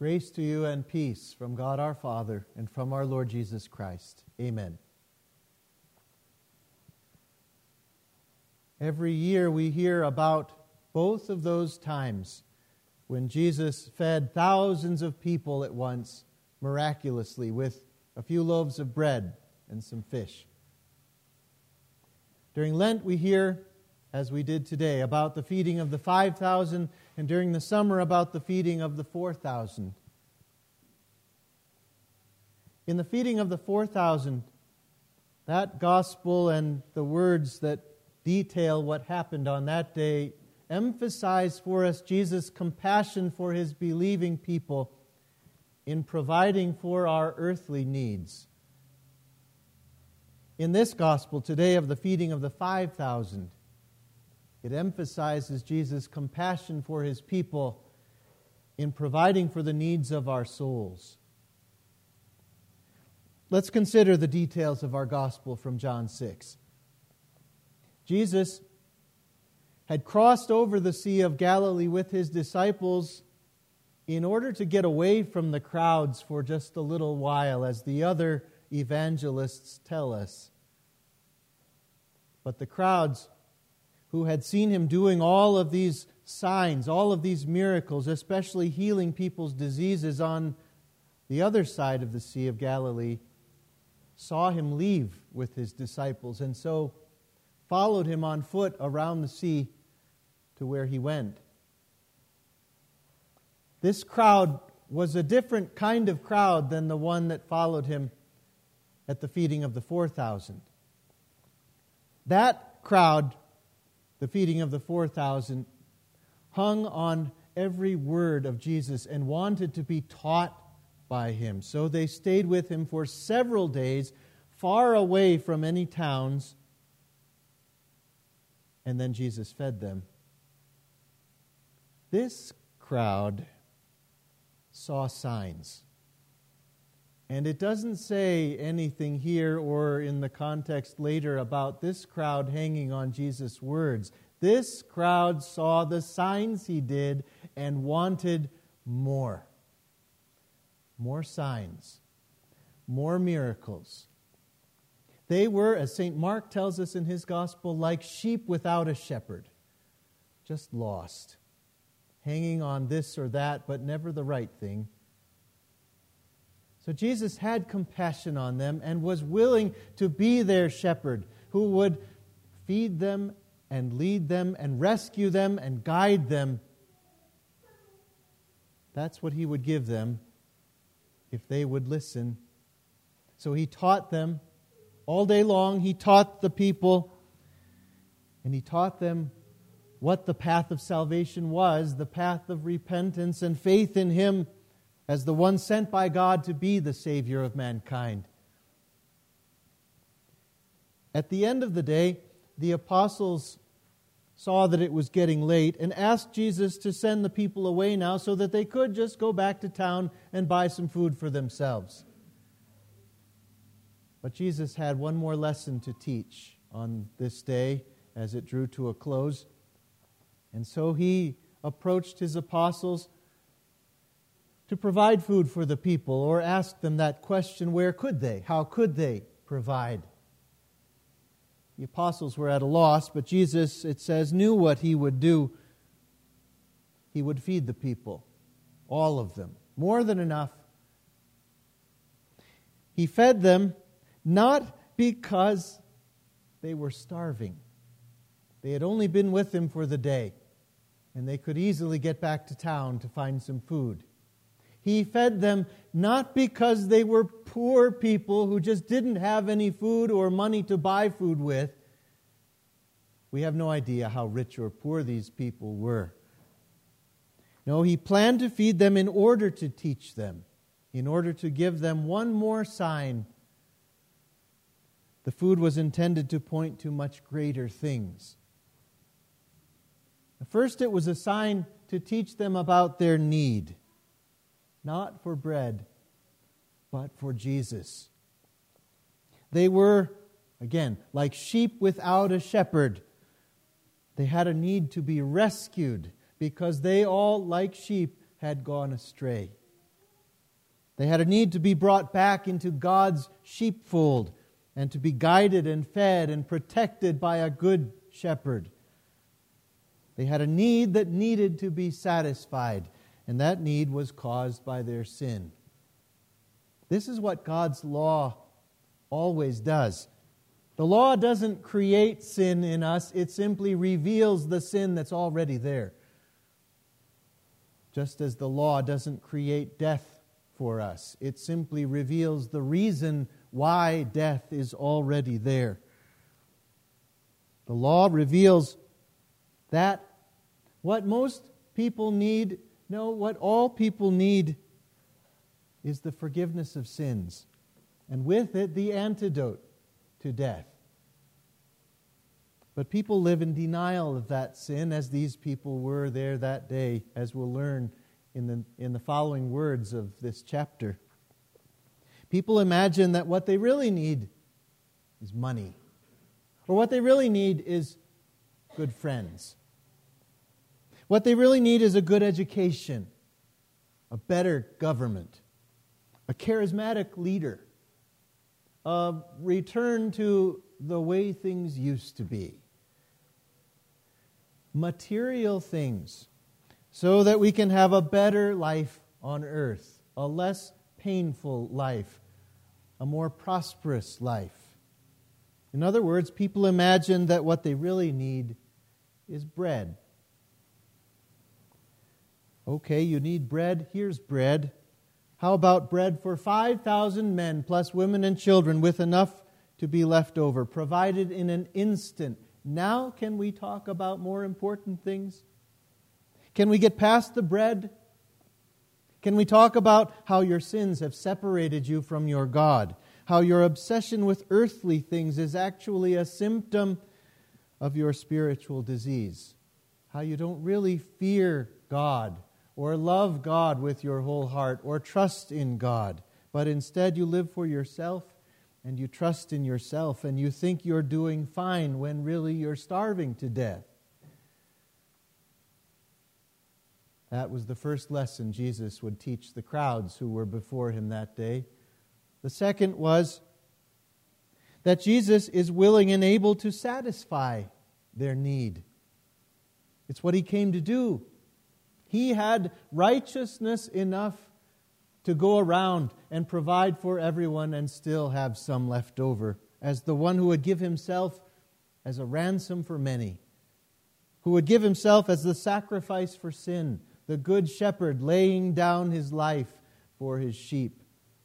Grace to you and peace from God our Father and from our Lord Jesus Christ. Amen. Every year we hear about both of those times when Jesus fed thousands of people at once, miraculously, with a few loaves of bread and some fish. During Lent we hear, as we did today, about the feeding of the 5,000, and during the summer about the feeding of the 4,000. In the feeding of the 4,000, that gospel and the words that detail what happened on that day emphasize for us Jesus' compassion for His believing people in providing for our earthly needs. In this gospel today of the feeding of the 5,000, it emphasizes Jesus' compassion for His people in providing for the needs of our souls. Let's consider the details of our gospel from John 6. Jesus had crossed over the Sea of Galilee with His disciples in order to get away from the crowds for just a little while, as the other evangelists tell us. But the crowds who had seen Him doing all of these signs, all of these miracles, especially healing people's diseases on the other side of the Sea of Galilee, saw Him leave with His disciples and so followed Him on foot around the sea to where He went. This crowd was a different kind of crowd than the one that followed Him at the feeding of the 4,000. That crowd, the feeding of the 4,000, hung on every word of Jesus and wanted to be taught by Him. So they stayed with Him for several days, far away from any towns, and then Jesus fed them. This crowd saw signs. And it doesn't say anything here or in the context later about this crowd hanging on Jesus' words. This crowd saw the signs He did and wanted more. More signs. More miracles. They were, as St. Mark tells us in his gospel, like sheep without a shepherd. Just lost. Hanging on this or that, but never the right thing. So Jesus had compassion on them and was willing to be their shepherd, who would feed them and lead them and rescue them and guide them. That's what He would give them if they would listen. So He taught them all day long. He taught the people, and He taught them what the path of salvation was, the path of repentance and faith in Him as the one sent by God to be the Savior of mankind. At the end of the day, the apostles saw that it was getting late and asked Jesus to send the people away now so that they could just go back to town and buy some food for themselves. But Jesus had one more lesson to teach on this day as it drew to a close. And so He approached His apostles to provide food for the people, or ask them that question, where could they? How could they provide? The apostles were at a loss, but Jesus, it says, knew what He would do. He would feed the people, all of them, more than enough. He fed them not because they were starving. They had only been with Him for the day, and they could easily get back to town to find some food. He fed them not because they were poor people who just didn't have any food or money to buy food with. We have no idea how rich or poor these people were. No, He planned to feed them in order to teach them, in order to give them one more sign. The food was intended to point to much greater things. First, it was a sign to teach them about their need. Not for bread, but for Jesus. They were, again, like sheep without a shepherd. They had a need to be rescued because they all, like sheep, had gone astray. They had a need to be brought back into God's sheepfold and to be guided and fed and protected by a good shepherd. They had a need that needed to be satisfied, and that need was caused by their sin. This is what God's law always does. The law doesn't create sin in us, it simply reveals the sin that's already there. Just as the law doesn't create death for us, it simply reveals the reason why death is already there. The law reveals that what most people need, no, what all people need is the forgiveness of sins, and with it the antidote to death. But people live in denial of that sin, as these people were there that day, as we'll learn in the following words of this chapter. People imagine that what they really need is money, or what they really need is good friends. What they really need is a good education, a better government, a charismatic leader, a return to the way things used to be. Material things, so that we can have a better life on earth, a less painful life, a more prosperous life. In other words, people imagine that what they really need is bread. Okay, you need bread. Here's bread. How about bread for 5,000 men plus women and children with enough to be left over, provided in an instant? Now can we talk about more important things? Can we get past the bread? Can we talk about how your sins have separated you from your God? How your obsession with earthly things is actually a symptom of your spiritual disease? How you don't really fear God or love God with your whole heart or trust in God, but instead you live for yourself and you trust in yourself and you think you're doing fine when really you're starving to death. That was the first lesson Jesus would teach the crowds who were before him that day. The second was that Jesus is willing and able to satisfy their need. It's what he came to do. He had righteousness enough to go around and provide for everyone and still have some left over, as the one who would give himself as a ransom for many, who would give himself as the sacrifice for sin, the good shepherd laying down his life for his sheep.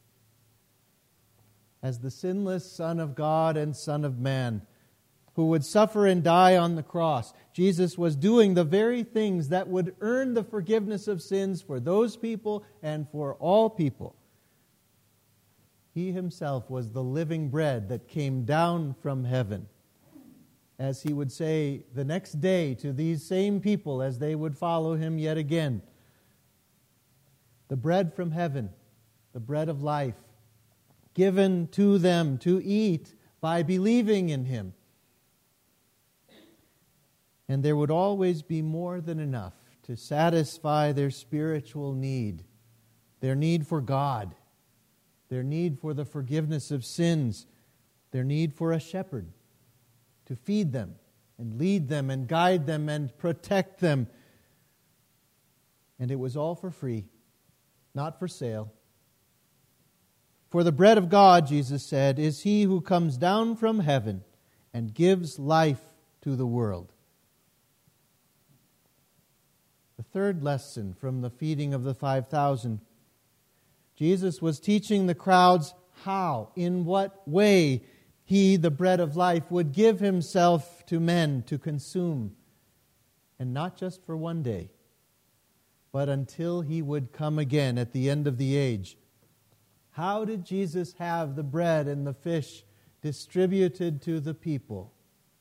As the sinless Son of God and Son of Man, who would suffer and die on the cross, Jesus was doing the very things that would earn the forgiveness of sins for those people and for all people. He himself was the living bread that came down from heaven. As he would say the next day to these same people as they would follow him yet again, the bread from heaven, the bread of life, given to them to eat by believing in him. And there would always be more than enough to satisfy their spiritual need, their need for God, their need for the forgiveness of sins, their need for a shepherd to feed them and lead them and guide them and protect them. And it was all for free, not for sale. For the bread of God, Jesus said, is he who comes down from heaven and gives life to the world. The third lesson from the feeding of the 5,000, Jesus was teaching the crowds how, in what way he, the bread of life, would give himself to men to consume, and not just for one day, but until he would come again at the end of the age. How did Jesus have the bread and the fish distributed to the people?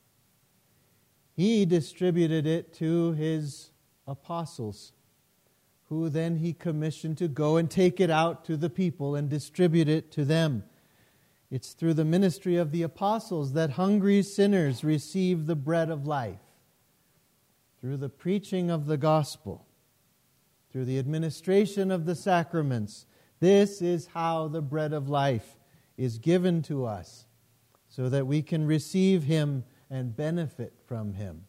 He distributed it to his apostles, who then he commissioned to go and take it out to the people and distribute it to them. It's through the ministry of the apostles that hungry sinners receive the bread of life. Through the preaching of the gospel, through the administration of the sacraments, This is how the bread of life is given to us, so that we can receive Him and benefit from Him.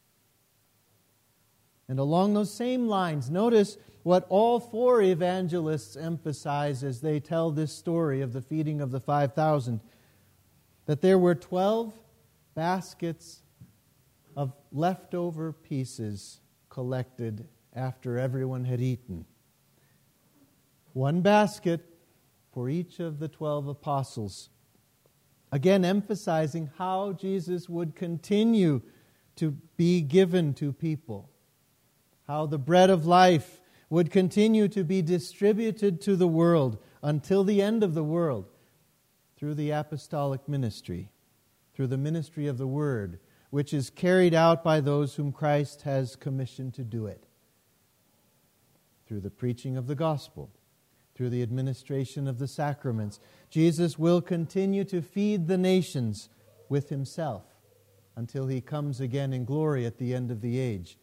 And along those same lines, notice what all four evangelists emphasize as they tell this story of the feeding of the 5,000, that there were 12 baskets of leftover pieces collected after everyone had eaten. One basket for each of the 12 apostles. Again, emphasizing how Jesus would continue to be given to people. How the bread of life would continue to be distributed to the world until the end of the world through the apostolic ministry, through the ministry of the Word, which is carried out by those whom Christ has commissioned to do it, through the preaching of the gospel, through the administration of the sacraments. Jesus will continue to feed the nations with Himself until He comes again in glory at the end of the age.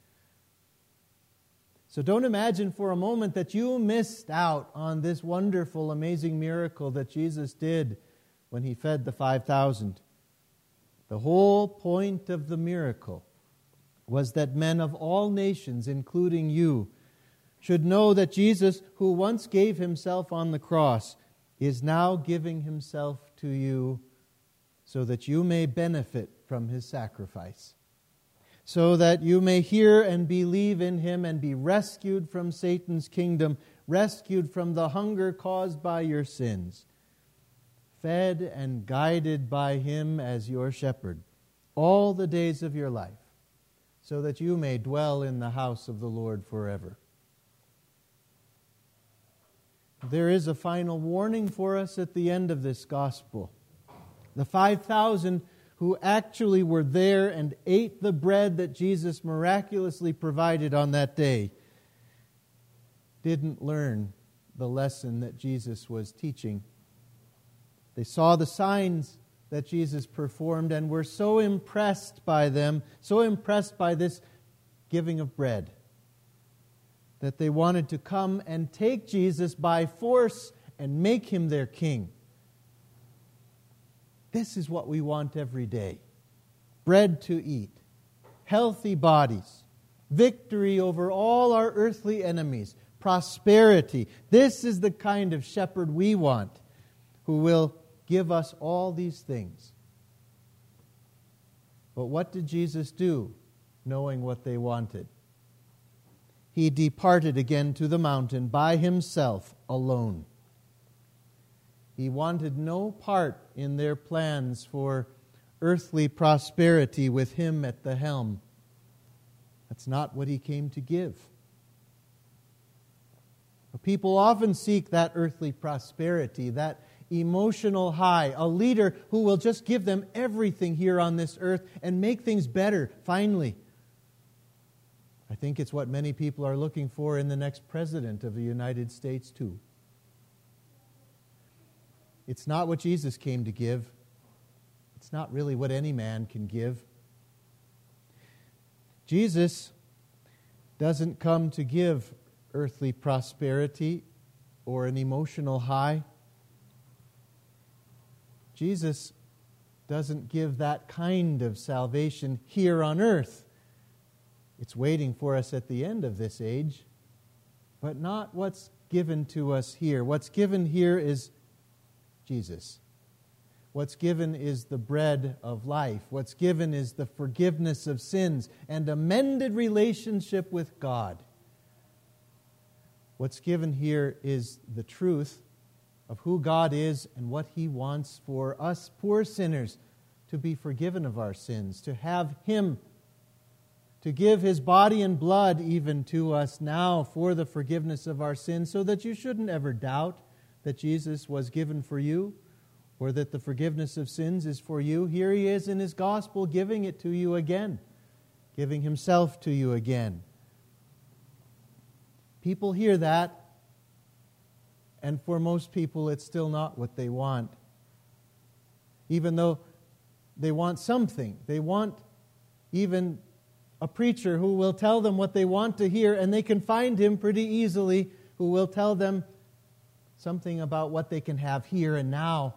So don't imagine for a moment that you missed out on this wonderful, amazing miracle that Jesus did when He fed the 5,000. The whole point of the miracle was that men of all nations, including you, should know that Jesus, who once gave Himself on the cross, is now giving Himself to you so that you may benefit from His sacrifice, so that you may hear and believe in Him and be rescued from Satan's kingdom, rescued from the hunger caused by your sins, fed and guided by Him as your shepherd all the days of your life, so that you may dwell in the house of the Lord forever. There is a final warning for us at the end of this gospel. The 5,000 who actually were there and ate the bread that Jesus miraculously provided on that day didn't learn the lesson that Jesus was teaching. They saw the signs that Jesus performed and were so impressed by them, so impressed by this giving of bread, that they wanted to come and take Jesus by force and make Him their king. This is what we want every day. Bread to eat, healthy bodies, victory over all our earthly enemies, prosperity. This is the kind of shepherd we want, who will give us all these things. But what did Jesus do, knowing what they wanted? He departed again to the mountain by Himself alone. He wanted no part in their plans for earthly prosperity with Him at the helm. That's not what He came to give. People often seek that earthly prosperity, that emotional high, a leader who will just give them everything here on this earth and make things better, finally. I think it's what many people are looking for in the next president of the United States, too. It's not what Jesus came to give. It's not really what any man can give. Jesus doesn't come to give earthly prosperity or an emotional high. Jesus doesn't give that kind of salvation here on earth. It's waiting for us at the end of this age, but not what's given to us here. What's given here is Jesus. What's given is the bread of life. What's given is the forgiveness of sins and a mended relationship with God. What's given here is the truth of who God is and what He wants for us poor sinners to be forgiven of our sins, to have Him, to give His body and blood even to us now for the forgiveness of our sins, so that you shouldn't ever doubt that Jesus was given for you, or that the forgiveness of sins is for you. Here He is in His gospel giving it to you again, giving Himself to you again. People hear that, and for most people it's still not what they want. Even though they want something. They want even a preacher who will tell them what they want to hear, and they can find him pretty easily, who will tell them something about what they can have here and now.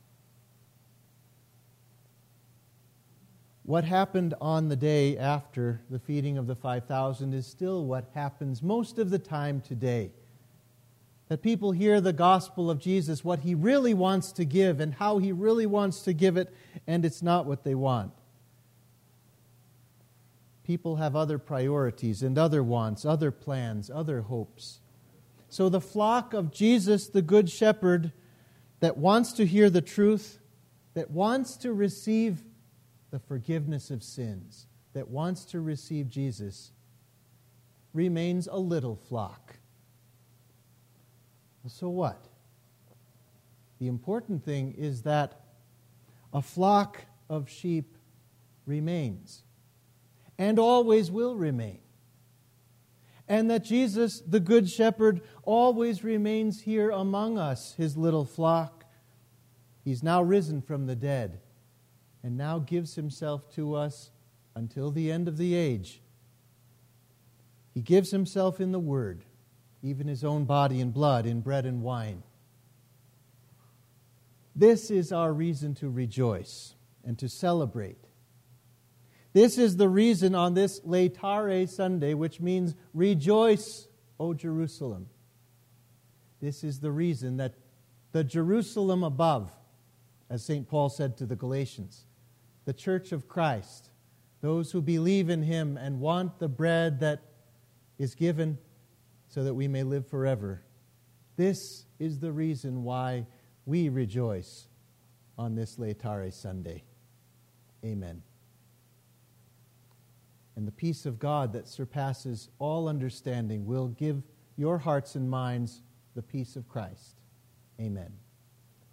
What happened on the day after the feeding of the 5,000 is still what happens most of the time today. That people hear the gospel of Jesus, what he really wants to give and how he really wants to give it, and it's not what they want. People have other priorities and other wants, other plans, other hopes. So the flock of Jesus, the Good Shepherd, that wants to hear the truth, that wants to receive the forgiveness of sins, that wants to receive Jesus, remains a little flock. So what? The important thing is that a flock of sheep remains and always will remain. And that Jesus, the Good Shepherd, always remains here among us, his little flock. He's now risen from the dead and now gives himself to us until the end of the age. He gives himself in the Word, even his own body and blood in bread and wine. This is our reason to rejoice and to celebrate. This is the reason on this Laetare Sunday, which means rejoice, O Jerusalem. This is the reason that the Jerusalem above, as St. Paul said to the Galatians, the church of Christ, those who believe in him and want the bread that is given so that we may live forever. This is the reason why we rejoice on this Laetare Sunday. Amen. And the peace of God that surpasses all understanding will give your hearts and minds the peace of Christ. Amen.